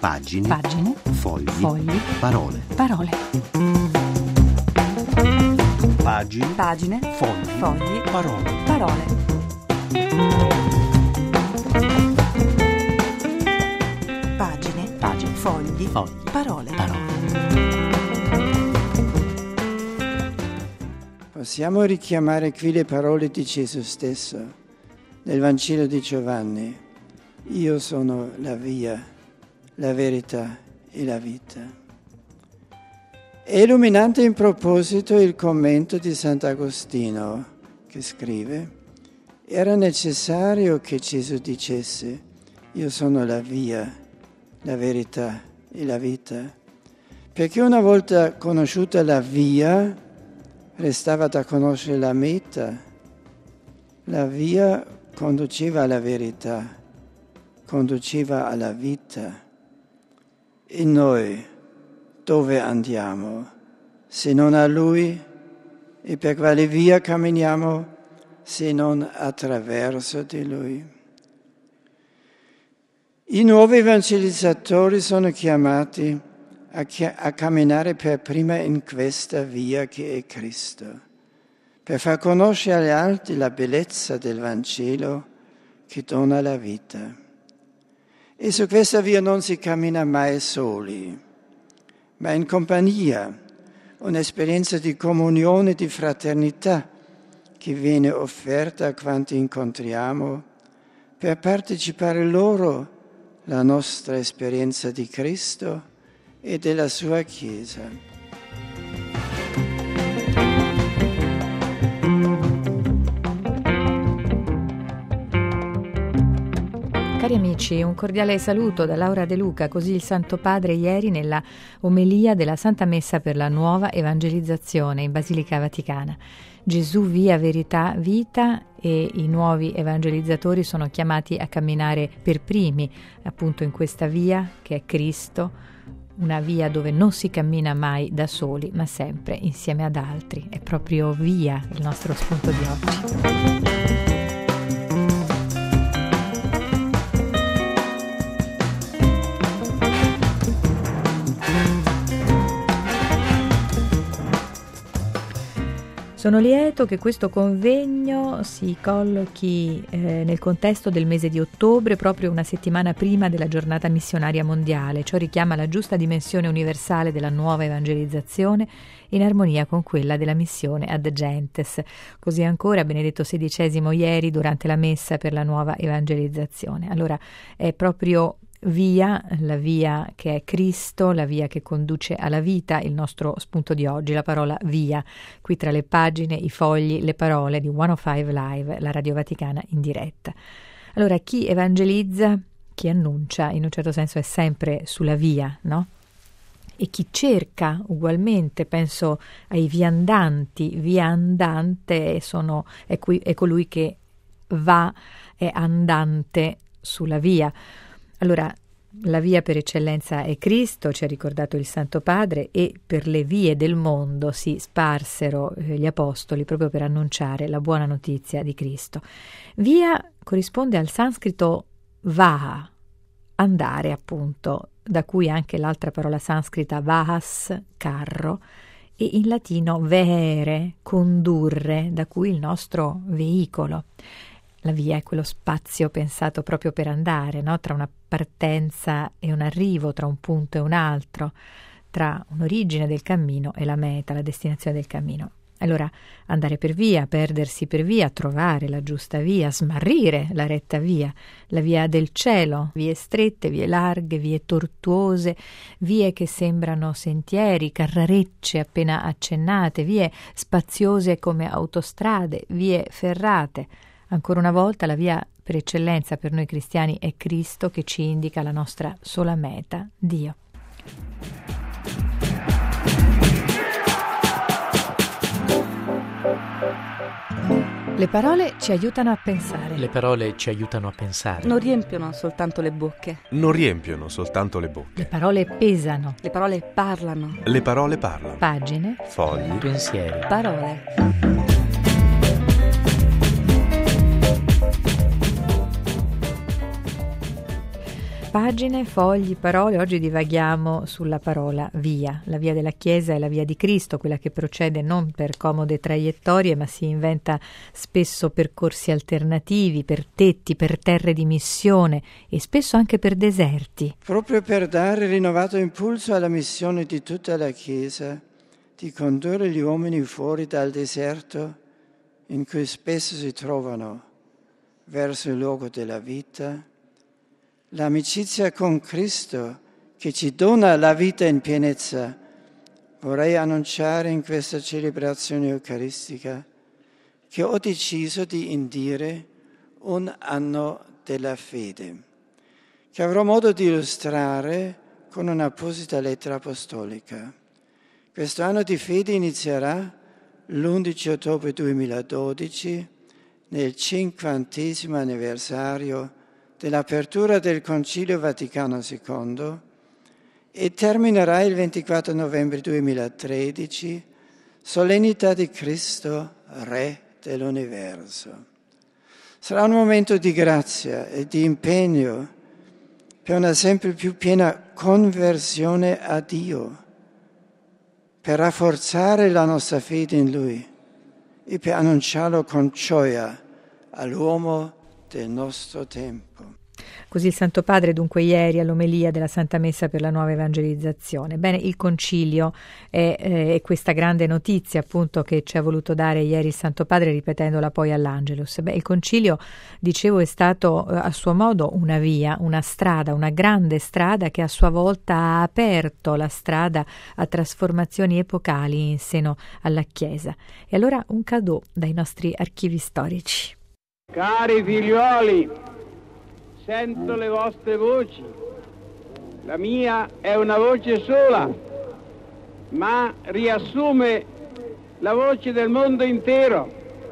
Pagine. Fogli. Parole. Pagine. Fogli. Parole. Pagine. Fogli. Parole. Possiamo richiamare qui le parole di Gesù stesso nel Vangelo di Giovanni. Io sono la via, la verità e la vita. È illuminante in proposito il commento di Sant'Agostino che scrive: era necessario che Gesù dicesse io sono la via, la verità e la vita, perché una volta conosciuta la via restava da conoscere la meta. La via conduceva alla verità, conduceva alla vita. E noi dove andiamo se non a Lui? E per quale via camminiamo se non attraverso di Lui? I nuovi evangelizzatori sono chiamati a camminare per prima in questa via che è Cristo, per far conoscere agli altri la bellezza del Vangelo che dona la vita. E su questa via non si cammina mai soli, ma in compagnia, un'esperienza di comunione, di fraternità che viene offerta a quanti incontriamo per partecipare loro alla nostra esperienza di Cristo e della sua Chiesa. Cari amici, un cordiale saluto da Laura De Luca. Così il Santo Padre ieri nella omelia della Santa Messa per la nuova evangelizzazione in Basilica Vaticana. Gesù, via, verità, vita, e i nuovi evangelizzatori sono chiamati a camminare per primi appunto in questa via che è Cristo, una via dove non si cammina mai da soli ma sempre insieme ad altri. È proprio via il nostro spunto di oggi. Sono lieto che questo convegno si collochi nel contesto del mese di ottobre, proprio una settimana prima della giornata missionaria mondiale. Ciò richiama la giusta dimensione universale della nuova evangelizzazione in armonia con quella della missione ad gentes. Così ancora Benedetto XVI ieri durante la messa per la nuova evangelizzazione. Allora è proprio via, la via che è Cristo, la via che conduce alla vita, il nostro spunto di oggi, la parola via, qui tra le pagine, i fogli, le parole di 105 Live, la Radio Vaticana in diretta. Allora, chi evangelizza, chi annuncia, in un certo senso è sempre sulla via, no? E chi cerca ugualmente, penso ai viandanti, viandante è colui che va, è andante sulla via. Allora, la via per eccellenza è Cristo, ci ha ricordato il Santo Padre, e per le vie del mondo si sparsero gli apostoli proprio per annunciare la buona notizia di Cristo. Via corrisponde al sanscrito vaha, andare appunto, da cui anche l'altra parola sanscrita vahas, carro, e in latino vehere, condurre, da cui il nostro veicolo. La via è quello spazio pensato proprio per andare, no? Tra una partenza e un arrivo, tra un punto e un altro, tra un'origine del cammino e la meta, la destinazione del cammino. Allora, andare per via, perdersi per via, trovare la giusta via, smarrire la retta via, la via del cielo, vie strette, vie larghe, vie tortuose, vie che sembrano sentieri, carrarecce appena accennate, vie spaziose come autostrade, vie ferrate. Ancora una volta la via per eccellenza per noi cristiani è Cristo, che ci indica la nostra sola meta, Dio. Le parole ci aiutano a pensare. Le parole ci aiutano a pensare. Non riempiono soltanto le bocche. Le parole pesano. Le parole parlano. Le parole parlano. Pagine. Fogli. Pensieri. Parole. Pagine, fogli, parole. Oggi divaghiamo sulla parola via. La via della Chiesa è la via di Cristo, quella che procede non per comode traiettorie, ma si inventa spesso percorsi alternativi, per tetti, per terre di missione e spesso anche per deserti. Proprio per dare rinnovato impulso alla missione di tutta la Chiesa, di condurre gli uomini fuori dal deserto in cui spesso si trovano, verso il luogo della vita, l'amicizia con Cristo che ci dona la vita in pienezza, vorrei annunciare in questa celebrazione eucaristica che ho deciso di indire un anno della fede, che avrò modo di illustrare con un'apposita lettera apostolica. Questo anno di fede inizierà l'11 ottobre 2012, nel 50° anniversario dell'apertura del Concilio Vaticano II e terminerà il 24 novembre 2013, solennità di Cristo, Re dell'universo. Sarà un momento di grazia e di impegno per una sempre più piena conversione a Dio, per rafforzare la nostra fede in Lui e per annunciarlo con gioia all'uomo del nostro tempo. Così il Santo Padre dunque ieri all'omelia della Santa Messa per la nuova evangelizzazione. Bene, il Concilio è questa grande notizia appunto che ci ha voluto dare ieri il Santo Padre ripetendola poi all'Angelus. Il Concilio, dicevo, è stato a suo modo una via, una strada, una grande strada che a sua volta ha aperto la strada a trasformazioni epocali in seno alla Chiesa. E allora un cadeau dai nostri archivi storici. Cari figliuoli, sento le vostre voci. La mia è una voce sola, ma riassume la voce del mondo intero.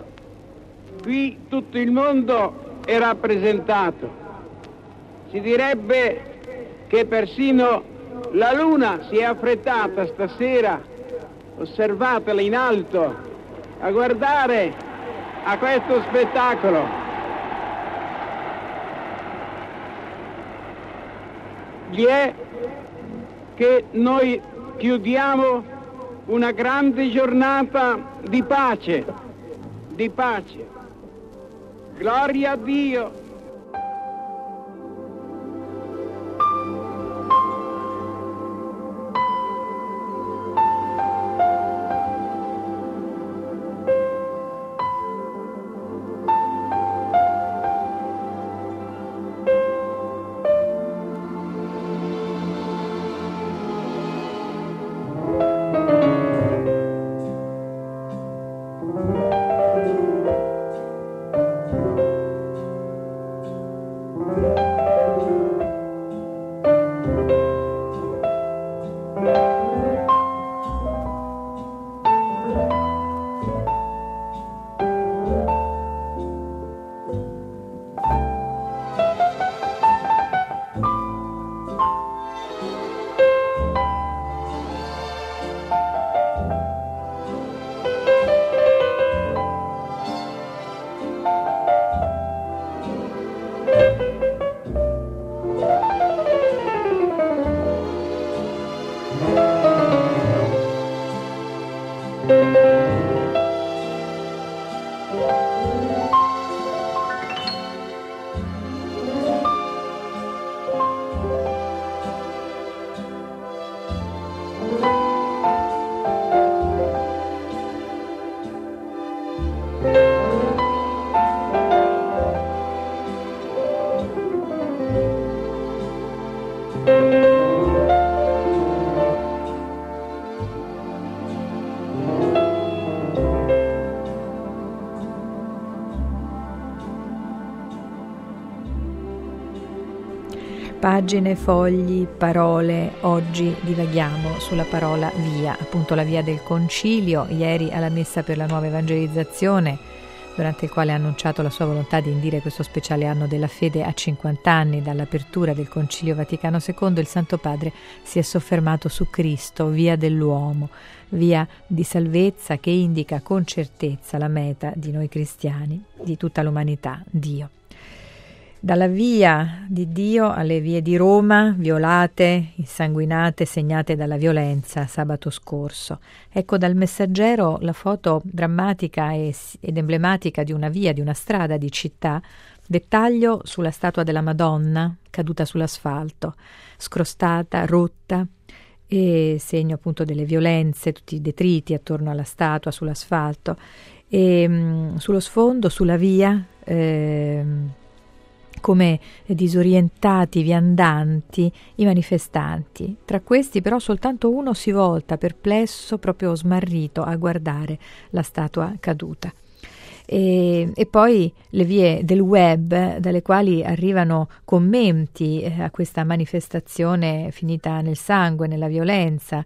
Qui tutto il mondo è rappresentato. Si direbbe che persino la luna si è affrettata stasera, osservatela in alto, a guardare a questo spettacolo. Gli è che noi chiudiamo una grande giornata di pace, Gloria a Dio. Pagine, fogli, parole. Oggi divaghiamo sulla parola via, appunto la via del Concilio. Ieri alla Messa per la nuova evangelizzazione, durante il quale ha annunciato la sua volontà di indire questo speciale anno della fede a 50 anni dall'apertura del Concilio Vaticano II, il Santo Padre si è soffermato su Cristo, via dell'uomo, via di salvezza che indica con certezza la meta di noi cristiani, di tutta l'umanità, Dio. Dalla via di Dio alle vie di Roma, violate, insanguinate, segnate dalla violenza sabato scorso. Ecco dal Messaggero la foto drammatica ed emblematica di una via, di una strada di città, dettaglio sulla statua della Madonna caduta sull'asfalto, scrostata, rotta, e segno appunto delle violenze, tutti i detriti attorno alla statua, sull'asfalto, e sullo sfondo, sulla via, come disorientati viandanti i manifestanti. Tra questi però soltanto uno si volta perplesso, proprio smarrito, a guardare la statua caduta. E poi le vie del web, dalle quali arrivano commenti a questa manifestazione finita nel sangue, nella violenza.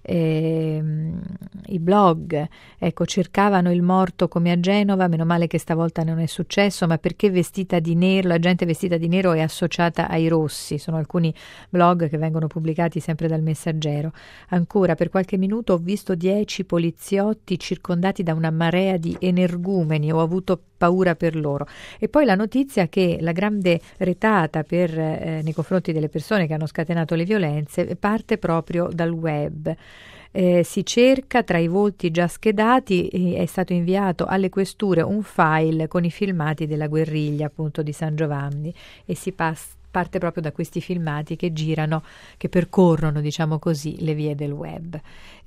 I blog, ecco, cercavano il morto come a Genova, meno male che stavolta non è successo, ma perché vestita di nero, la gente vestita di nero è associata ai rossi. Sono alcuni blog che vengono pubblicati sempre dal Messaggero. Ancora, per qualche minuto ho visto 10 poliziotti circondati da una marea di energumeni, ho avuto paura per loro. E poi la notizia che la grande retata nei confronti delle persone che hanno scatenato le violenze parte proprio dal web. Si cerca tra i volti già schedati, è stato inviato alle questure un file con i filmati della guerriglia appunto di San Giovanni, e si parte proprio da questi filmati che girano, che percorrono, diciamo così, le vie del web.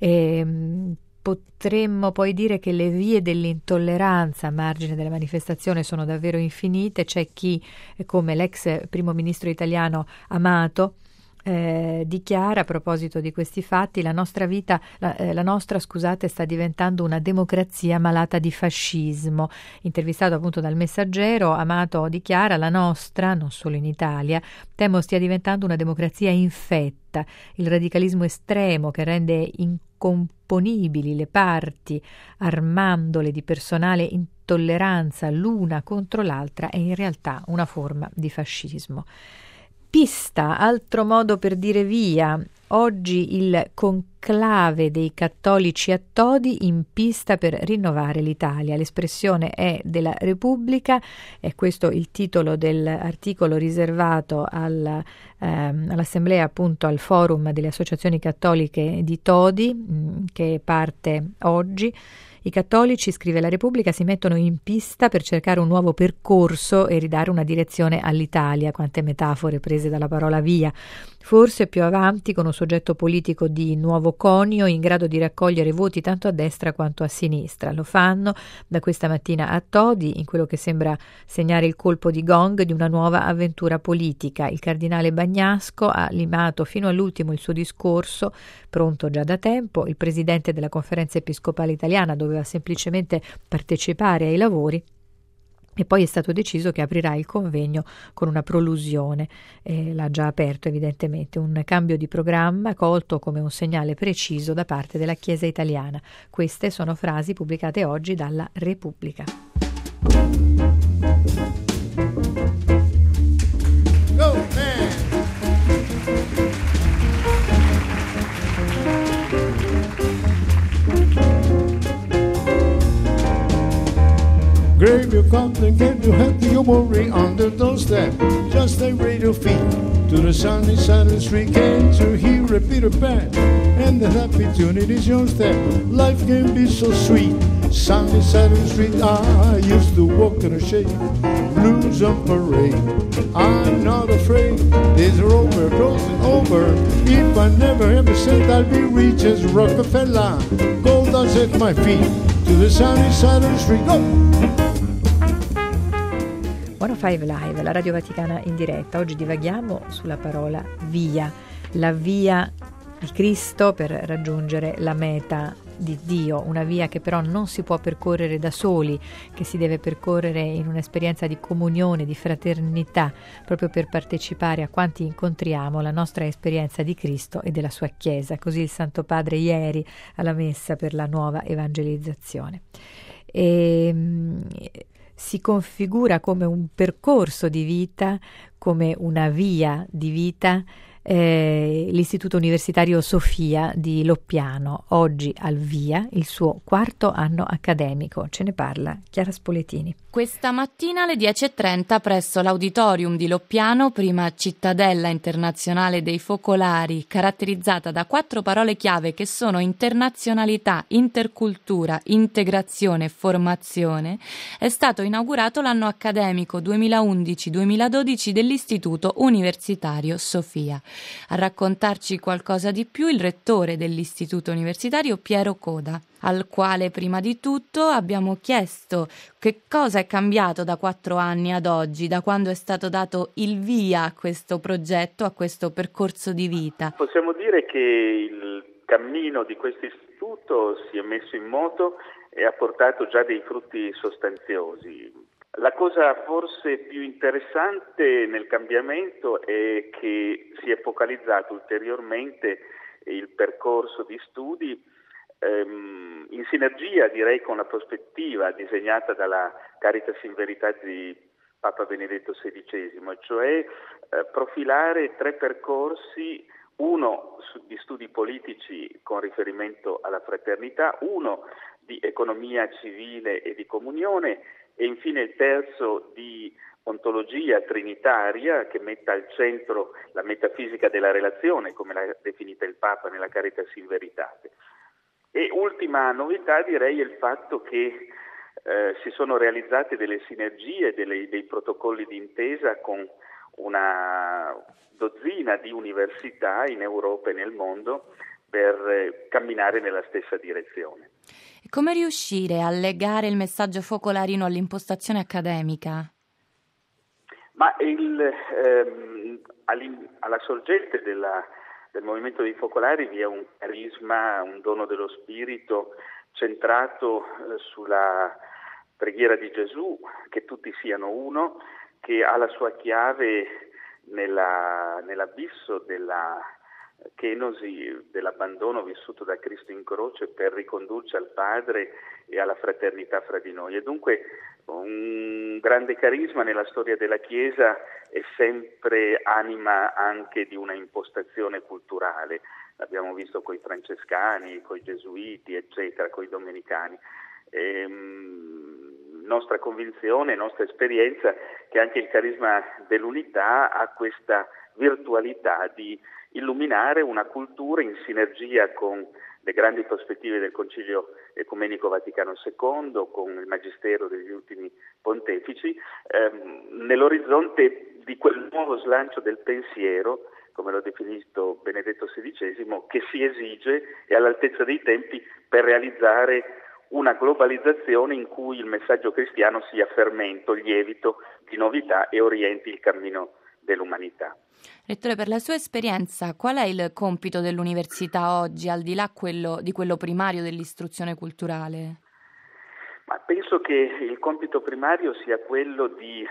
Potremmo poi dire che le vie dell'intolleranza a margine della manifestazione sono davvero infinite. C'è chi, come l'ex primo ministro italiano Amato, dichiara a proposito di questi fatti: la nostra sta diventando una democrazia malata di fascismo. Intervistato appunto dal Messaggero, Amato dichiara: la nostra, non solo in Italia, temo stia diventando una democrazia infetta. Il radicalismo estremo che rende incomponibili le parti, armandole di personale intolleranza l'una contro l'altra, è in realtà una forma di fascismo. Pista, altro modo per dire via. Oggi il conclave dei cattolici a Todi in pista per rinnovare l'Italia. L'espressione è della Repubblica, è questo il titolo dell'articolo riservato all'assemblea, appunto al forum delle associazioni cattoliche di Todi, che parte oggi. I cattolici, scrive la Repubblica, si mettono in pista per cercare un nuovo percorso e ridare una direzione all'Italia. Quante metafore prese dalla parola via. Forse più avanti con un soggetto politico di nuovo conio in grado di raccogliere voti tanto a destra quanto a sinistra. Lo fanno da questa mattina a Todi, in quello che sembra segnare il colpo di gong di una nuova avventura politica. Il cardinale Bagnasco ha limato fino all'ultimo il suo discorso, pronto già da tempo. Il presidente della Conferenza Episcopale Italiana doveva semplicemente partecipare ai lavori, e poi è stato deciso che aprirà il convegno con una prolusione. L'ha già aperto evidentemente, un cambio di programma colto come un segnale preciso da parte della Chiesa italiana. Queste sono frasi pubblicate oggi dalla Repubblica. Go, man! Grab your cup and get your happy, your worry on the doorstep. Just a radio feed to the sunny side of the street. Can't you hear a Peter Pan? And the happy tune, it is your step. Life can be so sweet. Sunny side of the street, I used to walk in a shade. Blues on parade. I'm not afraid. This road we're crossing over. If I never ever said I'll be rich as Rockefeller. Gold dust at my feet to the sunny side of the street. Go! 105 Live, la Radio Vaticana in diretta. Oggi divaghiamo sulla parola via, la via di Cristo per raggiungere la meta di Dio, una via che però non si può percorrere da soli, che si deve percorrere in un'esperienza di comunione, di fraternità, proprio per partecipare a quanti incontriamo la nostra esperienza di Cristo e della sua Chiesa. Così il Santo Padre ieri alla messa per la nuova evangelizzazione. Si configura come un percorso di vita, come una via di vita, l'Istituto Universitario Sofia di Loppiano, oggi al via il suo 4º anno accademico. Ce ne parla Chiara Spoletini. Questa mattina alle 10:30 presso l'Auditorium di Loppiano, prima cittadella internazionale dei focolari, caratterizzata da 4 parole chiave che sono internazionalità, intercultura, integrazione e formazione, è stato inaugurato l'anno accademico 2011-2012 dell'Istituto Universitario Sofia. A raccontarci qualcosa di più il rettore dell'Istituto Universitario Piero Coda, al quale prima di tutto abbiamo chiesto che cosa è cambiato da 4 anni ad oggi, da quando è stato dato il via a questo progetto, a questo percorso di vita. Possiamo dire che il cammino di questo istituto si è messo in moto e ha portato già dei frutti sostanziosi. La cosa forse più interessante nel cambiamento è che si è focalizzato ulteriormente il percorso di studi in sinergia, direi, con la prospettiva disegnata dalla Caritas in Veritate di Papa Benedetto XVI, cioè profilare 3 percorsi, uno di studi politici con riferimento alla fraternità, uno di economia civile e di comunione e infine il terzo di ontologia trinitaria che metta al centro la metafisica della relazione, come l'ha definita il Papa nella Caritas in Veritate. E ultima novità, direi, è il fatto che si sono realizzate delle sinergie, dei protocolli di intesa con una dozzina di università in Europa e nel mondo per camminare nella stessa direzione. E come riuscire a legare il messaggio focolarino all'impostazione accademica? Ma alla sorgente del movimento dei focolari vi è un carisma, un dono dello spirito centrato sulla preghiera di Gesù, che tutti siano uno, che ha la sua chiave nell'abisso della chenosi, dell'abbandono vissuto da Cristo in croce per ricondurci al Padre e alla fraternità fra di noi. E dunque un grande carisma nella storia della Chiesa è sempre anima anche di una impostazione culturale. L'abbiamo visto coi francescani, coi gesuiti, eccetera, coi domenicani. Nostra convinzione, nostra esperienza che anche il carisma dell'unità ha questa virtualità di illuminare una cultura in sinergia con le grandi prospettive del Concilio Ecumenico Vaticano II, con il Magistero degli ultimi pontefici, nell'orizzonte di quel nuovo slancio del pensiero, come l'ha definito Benedetto XVI, che si esige e all'altezza dei tempi per realizzare una globalizzazione in cui il messaggio cristiano sia fermento, lievito di novità e orienti il cammino dell'umanità. Rettore, per la sua esperienza, qual è il compito dell'università oggi, al di là di quello primario dell'istruzione culturale? Ma penso che il compito primario sia quello di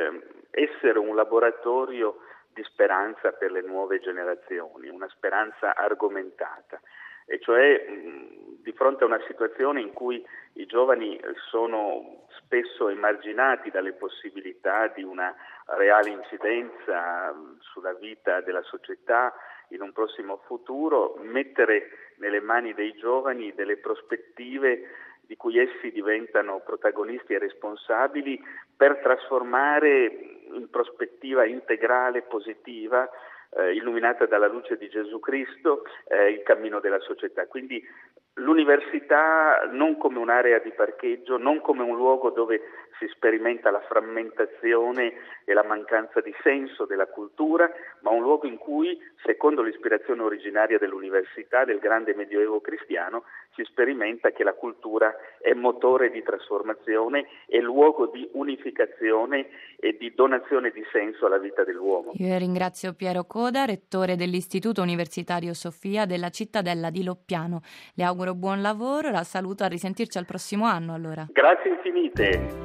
essere un laboratorio di speranza per le nuove generazioni, una speranza argomentata, e cioè di fronte a una situazione in cui i giovani sono spesso emarginati dalle possibilità di una reale incidenza sulla vita della società in un prossimo futuro, mettere nelle mani dei giovani delle prospettive di cui essi diventano protagonisti e responsabili per trasformare in prospettiva integrale, positiva, illuminata dalla luce di Gesù Cristo, il cammino della società. Quindi l'università non come un'area di parcheggio, non come un luogo dove si sperimenta la frammentazione e la mancanza di senso della cultura, ma un luogo in cui, secondo l'ispirazione originaria dell'università, del grande medioevo cristiano, si sperimenta che la cultura è motore di trasformazione, è luogo di unificazione e di donazione di senso alla vita dell'uomo. Io ringrazio Piero Coda, rettore dell'Istituto Universitario Sofia della cittadella di Loppiano. Le auguro buon lavoro, la saluto, a risentirci al prossimo anno allora. Grazie infinite.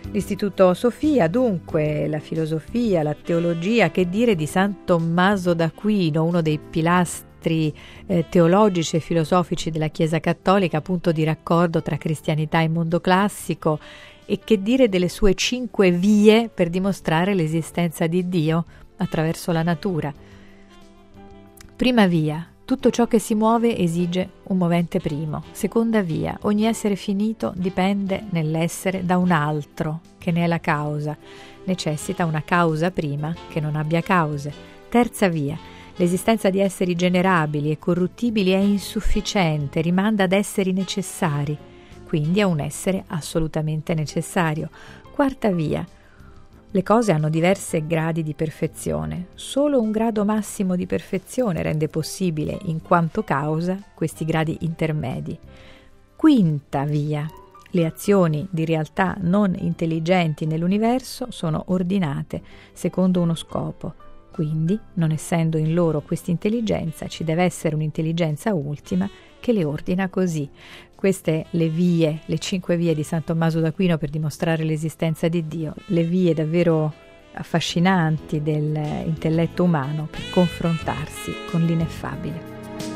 L'Istituto Sofia, dunque, la filosofia, la teologia, che dire di San Tommaso d'Aquino, uno dei pilastri teologici e filosofici della Chiesa Cattolica, punto di raccordo tra cristianità e mondo classico, e che dire delle sue 5 vie per dimostrare l'esistenza di Dio attraverso la natura. Prima via: tutto ciò che si muove esige un movente primo. Seconda via: ogni essere finito dipende nell'essere da un altro, che ne è la causa. Necessita una causa prima che non abbia cause. Terza via: l'esistenza di esseri generabili e corruttibili è insufficiente, rimanda ad esseri necessari, quindi a un essere assolutamente necessario. Quarta via: le cose hanno diversi gradi di perfezione. Solo un grado massimo di perfezione rende possibile, in quanto causa, questi gradi intermedi. Quinta via: le azioni di realtà non intelligenti nell'universo sono ordinate secondo uno scopo. Quindi, non essendo in loro questa intelligenza, ci deve essere un'intelligenza ultima che le ordina così. Queste le vie, le 5 vie di San Tommaso d'Aquino per dimostrare l'esistenza di Dio, le vie davvero affascinanti dell'intelletto umano per confrontarsi con l'ineffabile.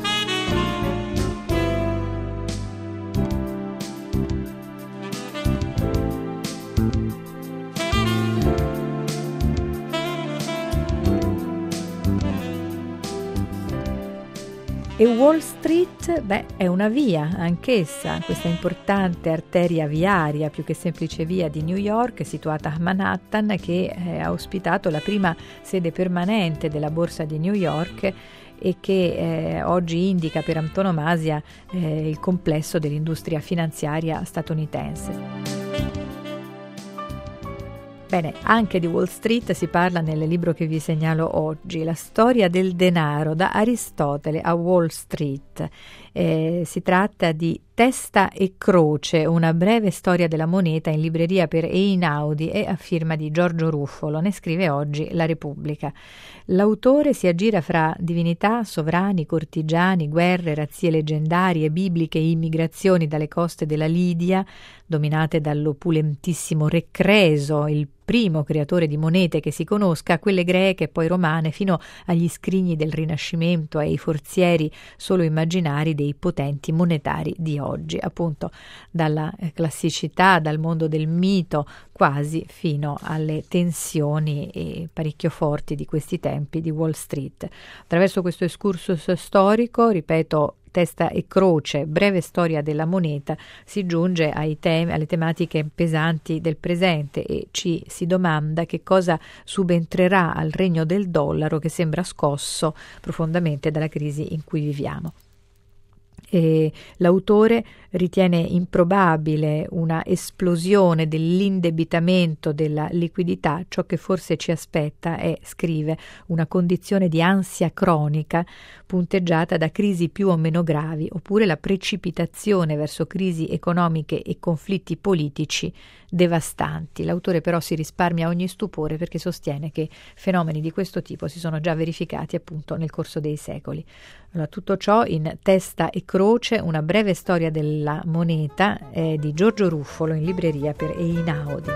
E Wall Street, è una via, anch'essa, questa importante arteria viaria, più che semplice via di New York, situata a Manhattan, che ha ospitato la prima sede permanente della borsa di New York e che oggi indica per antonomasia il complesso dell'industria finanziaria statunitense. Bene, anche di Wall Street si parla nel libro che vi segnalo oggi, La storia del denaro, da Aristotele a Wall Street. Si tratta di Testa e Croce, una breve storia della moneta, in libreria per Einaudi e a firma di Giorgio Ruffolo. Ne scrive oggi La Repubblica. L'autore si aggira fra divinità, sovrani, cortigiani, guerre, razzie leggendarie, bibliche e immigrazioni dalle coste della Lidia, dominate dall'opulentissimo Re Creso, il primo creatore di monete che si conosca, quelle greche e poi romane, fino agli scrigni del Rinascimento e ai forzieri solo immaginari dei potenti monetari di oggi, appunto dalla classicità, dal mondo del mito, quasi fino alle tensioni parecchio forti di questi tempi di Wall Street. Attraverso questo excursus storico, ripeto, Testa e Croce, breve storia della moneta, si giunge alle tematiche pesanti del presente e ci si domanda che cosa subentrerà al regno del dollaro, che sembra scosso profondamente dalla crisi in cui viviamo. E l'autore ritiene improbabile una esplosione dell'indebitamento della liquidità. Ciò che forse ci aspetta è, scrive, una condizione di ansia cronica punteggiata da crisi più o meno gravi, oppure la precipitazione verso crisi economiche e conflitti politici devastanti. L'autore però si risparmia ogni stupore perché sostiene che fenomeni di questo tipo si sono già verificati appunto nel corso dei secoli. Allora, tutto ciò in Testa e Croce, una breve storia della moneta, di Giorgio Ruffolo, in libreria per Einaudi.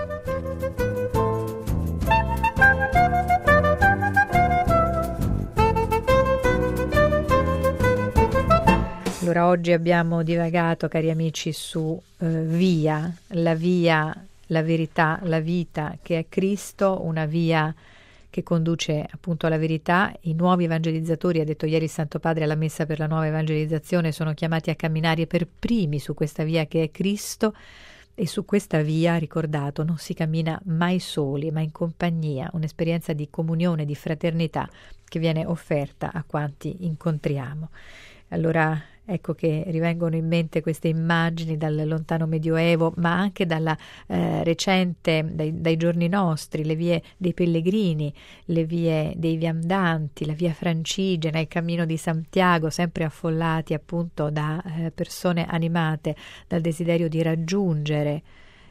Allora, oggi abbiamo divagato, cari amici, su via, la verità, la vita, che è Cristo, una via che conduce appunto alla verità. I nuovi evangelizzatori, ha detto ieri il Santo Padre alla messa per la nuova evangelizzazione, sono chiamati a camminare per primi su questa via che è Cristo, e su questa via, ricordato, non si cammina mai soli, ma in compagnia, un'esperienza di comunione, di fraternità che viene offerta a quanti incontriamo. Allora, ecco che rivengono in mente queste immagini dal lontano Medioevo, ma anche dalla recente, dai giorni nostri, le vie dei pellegrini, le vie dei viandanti, la via Francigena, il cammino di Santiago, sempre affollati appunto da persone animate dal desiderio di raggiungere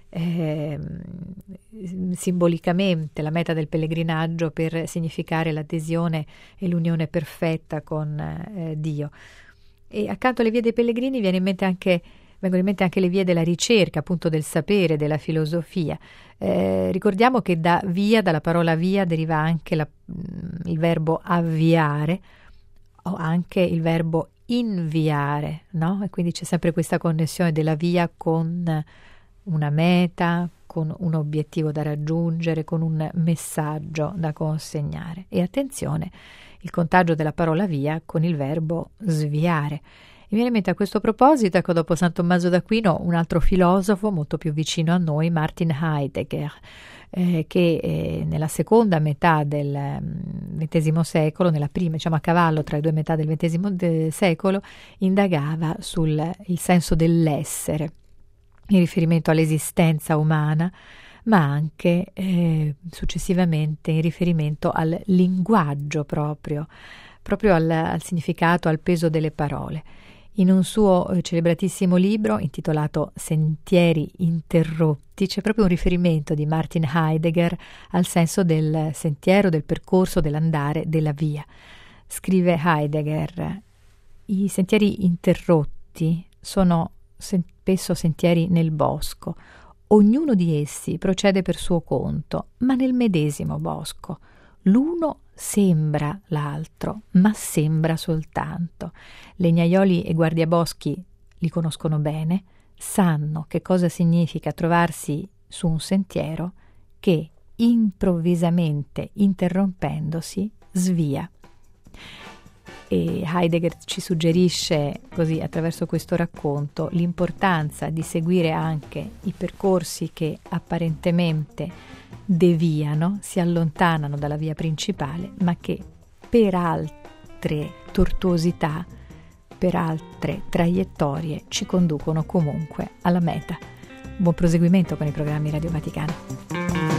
simbolicamente la meta del pellegrinaggio, per significare l'adesione e l'unione perfetta con Dio. E accanto alle vie dei pellegrini viene in mente anche vengono in mente anche le vie della ricerca, appunto del sapere, della filosofia. Ricordiamo che dalla parola via deriva anche il verbo avviare o anche il verbo inviare, no? E quindi c'è sempre questa connessione della via con una meta, con un obiettivo da raggiungere, con un messaggio da consegnare. E attenzione, il contagio della parola via con il verbo sviare. Mi viene in mente a questo proposito, ecco, dopo San Tommaso d'Aquino, un altro filosofo molto più vicino a noi, Martin Heidegger, che nella seconda metà del XX secolo, nella prima, diciamo a cavallo tra le due metà del XX secolo, indagava sul il senso dell'essere, in riferimento all'esistenza umana, ma anche successivamente in riferimento al linguaggio proprio al significato, al peso delle parole. In un suo celebratissimo libro intitolato Sentieri interrotti c'è proprio un riferimento di Martin Heidegger al senso del sentiero, del percorso, dell'andare, della via. Scrive Heidegger: i sentieri interrotti sono spesso sentieri nel bosco. Ognuno di essi procede per suo conto, ma nel medesimo bosco. L'uno sembra l'altro, ma sembra soltanto. Legnaioli e guardiaboschi li conoscono bene, sanno che cosa significa trovarsi su un sentiero che, improvvisamente interrompendosi, svia. E Heidegger ci suggerisce, così attraverso questo racconto, l'importanza di seguire anche i percorsi che apparentemente deviano, si allontanano dalla via principale, ma che per altre tortuosità, per altre traiettorie ci conducono comunque alla meta. Buon proseguimento con i programmi Radio Vaticana.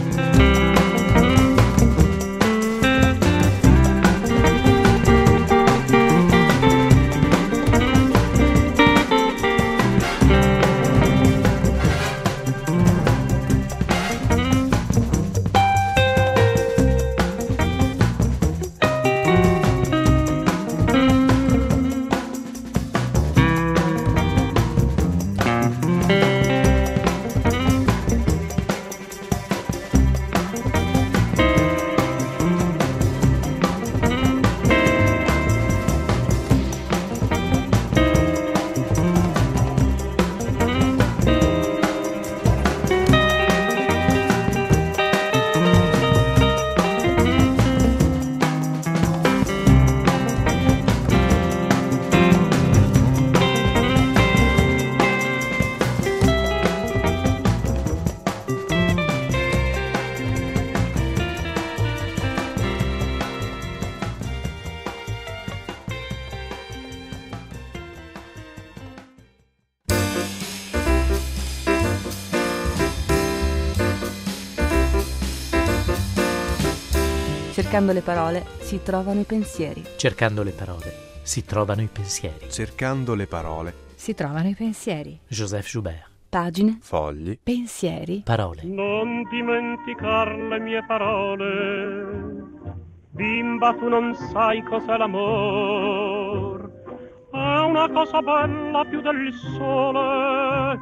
Cercando le parole si trovano i pensieri. Cercando le parole si trovano i pensieri. Cercando le parole Si trovano i pensieri. Joseph Joubert. Pagine, fogli, Pensieri. Parole. Non dimenticar le mie parole, bimba tu non sai cos'è l'amor, è una cosa bella più del sole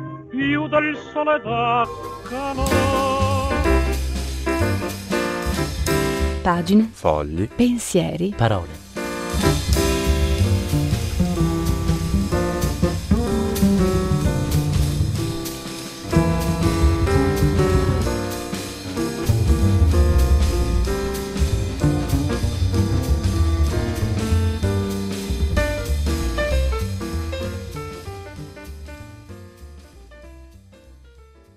dà calore. pagine, fogli, Pensieri. Parole.